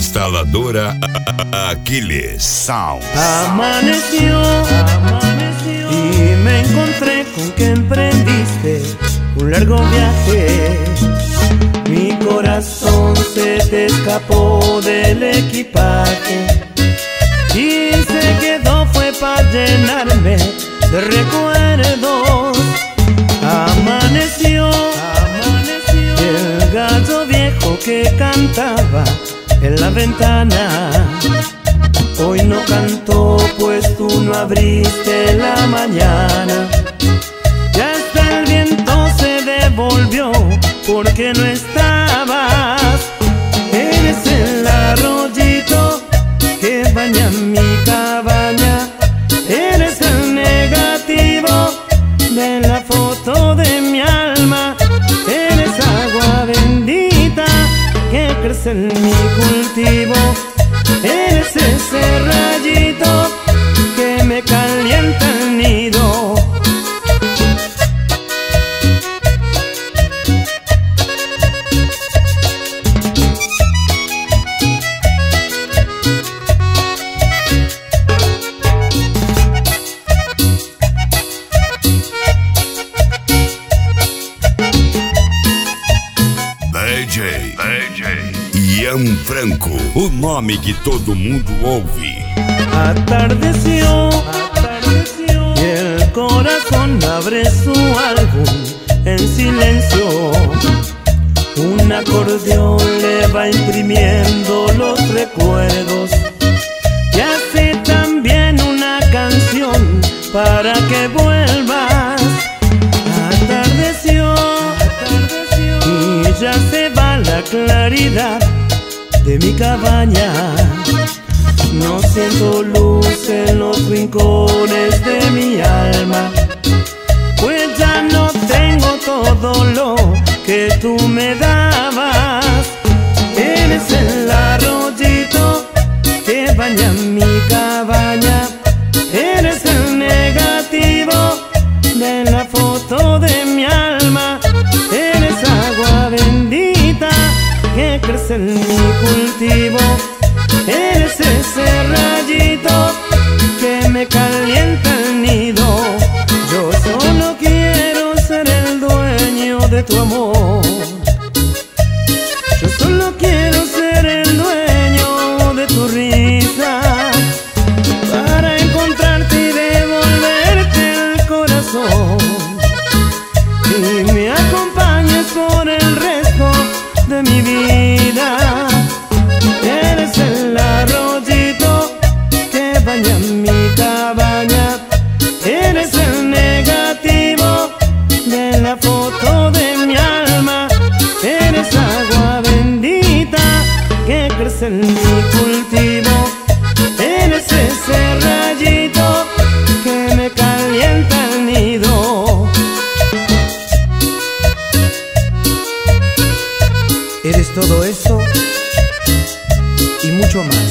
Instaladora Aquiles Sound. Amaneció y me encontré con que emprendiste un largo viaje. Mi corazón se te escapó del equipaje y se quedó, fue para llenarme de recuerdos. Amaneció y el gallo viejo que cantaba en la ventana hoy no cantó, pues tú no abriste la mañana. Ya hasta el viento se devolvió porque no estabas. Eres el arroyito que baña mi cabaña. Eres el negativo de la foto de mi alma. Eres agua bendita que crece en mi cultivo. Eres ese rayito que me calienta el nido. Ian Franco, o nome que todo mundo ouve. Atardeció y el corazón abre su álbum en silencio. Un acordeón le va imprimiendo los recuerdos y hace también una canción para que vuelvas. Atardeció y ya se va la claridad de mi cabaña. No siento luz en los rincones de mi alma, pues ya no tengo todo lo que tú me dabas. Eres el arroyito que baña mi cabaña. Eres el negativo de la foto de mi alma. Eres agua bendita que crece en mi cultivo. Eres ese rayito que me calienta el nido. Yo solo quiero ser el dueño de tu amor. Yo solo quiero ser el dueño de tu risa, para encontrarte y devolverte el corazón, y me acompañes por el resto de mi vida. Eres el arroyito que baña mi cabaña. Eres el negativo de la foto de mi alma. Eres agua bendita que crece en mi cultivo. Eres ese rayito que me calienta el nido. Eres todo eso y mucho más.